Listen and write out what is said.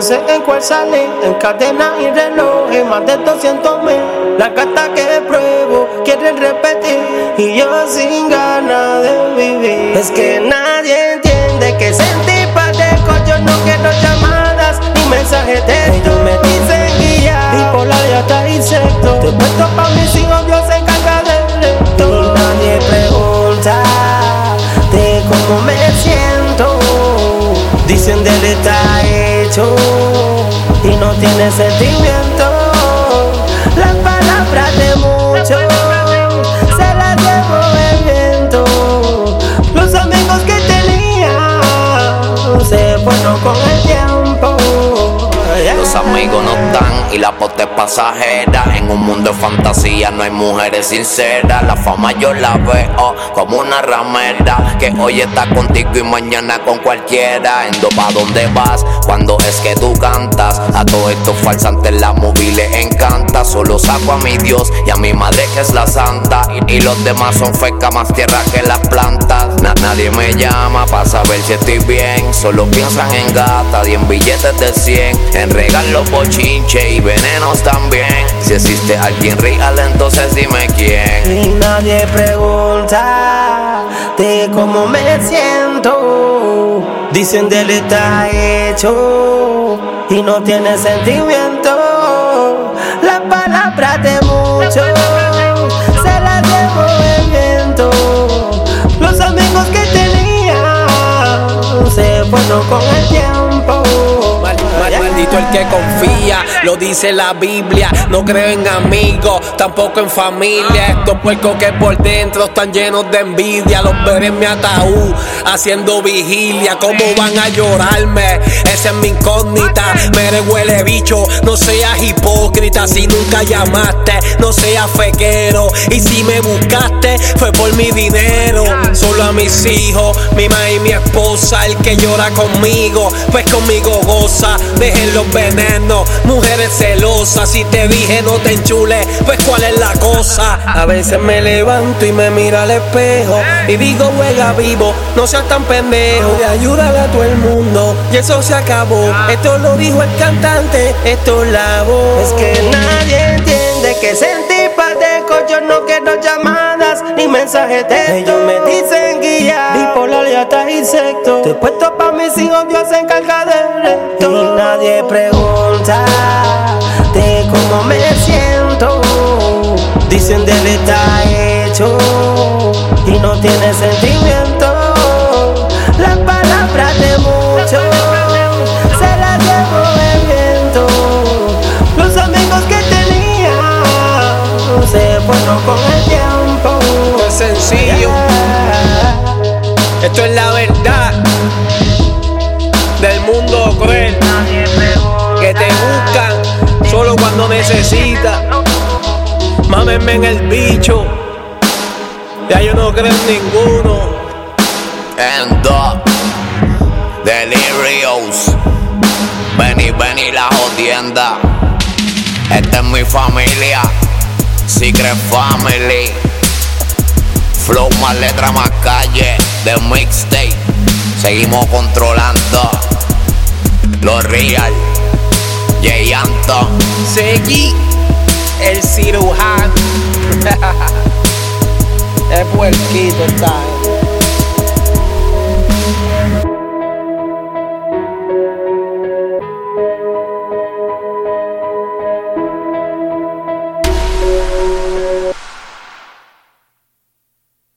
sé en cuál salir, en cadena y reloj, más de 200,000. La carta que pruebo quieren repetir y yo sin ganas de vivir. Es que nadie entiende que sentí padezco. Yo no quiero llamadas ni mensajes de texto. Ellos me dicen guía, bipolar y hasta insecto. Te puesto pa' mis hijos, Dios se encarga del resto. Y nadie pregunta de cómo me siento. Dicen de él está hecho y no tiene sentimiento. Las palabras de muchos se las llevó el viento. Los amigos que tenía se fueron con el tiempo. Los amigos no están y la posta es pasajera. En un mundo de fantasía no hay mujeres sinceras. La fama yo la veo como una ramera que hoy está contigo y mañana con cualquiera. ¿Pa' dónde vas? Cuando es que tú cantas. A todos estos falsantes la movie les encanta. Solo saco a mi Dios y a mi madre que es la santa. Y los demás son fecas más tierra que las plantas. Nadie me llama pa' saber si estoy bien. Solo piensan en gata y en billetes de 100. En regalos, bochinche y venenos también. Si existe alguien real, entonces dime quién. Y nadie pregunta de cómo me siento. Dicen de él está hecho y no tiene sentimiento. Las palabras de muchos se las llevó el viento. Los amigos que tenía se fueron con el tiempo. Maldito el que confía, lo dice la Biblia. No creo en amigos, tampoco en familia. Estos puercos que por dentro están llenos de envidia. Los veré en mi ataúd haciendo vigilia. ¿Cómo van a llorarme? Esa es mi incógnita. Mere huele bicho, no seas hipócrita. Si nunca llamaste, no seas fequero. Y si me buscaste, fue por mi dinero. Solo a mis hijos, mi mamá y mi esposa. El que llora conmigo, pues conmigo goza. Dejen los venenos, mujeres celosas. Si te dije no te enchules, pues cuál es la cosa. A veces me levanto y me miro al espejo y digo juega vivo, no seas tan pendejo. De ayúdale a todo el mundo y eso se acabó. Esto lo dijo el cantante, esto es la voz. Es que nadie entiende que sentí padezco. Yo no quiero llamadas ni mensajes de texto. Ellos me dicen guía, bipolar y hasta insecto. Te he puesto pa' mis hijos, Dios se encarga del resto. Y nadie pregunta de cómo me siento. Dicen de él está hecho y no tiene sentimiento. Las palabras de muchos se las llevó el viento. Los amigos que tenía se fueron con el tiempo. No es sencillo, esto es la verdad del mundo cruel. Que te buscan solo cuando necesitas. Mámenme en el bicho, ya yo no creo en ninguno. And Delirious, Benny la jodienda. Esta es mi familia, Secret Family. Flow más letra más calle, de mixtape. Seguimos controlando lo real. Jay Anton, Seguí el cirujano. Es puerquito está.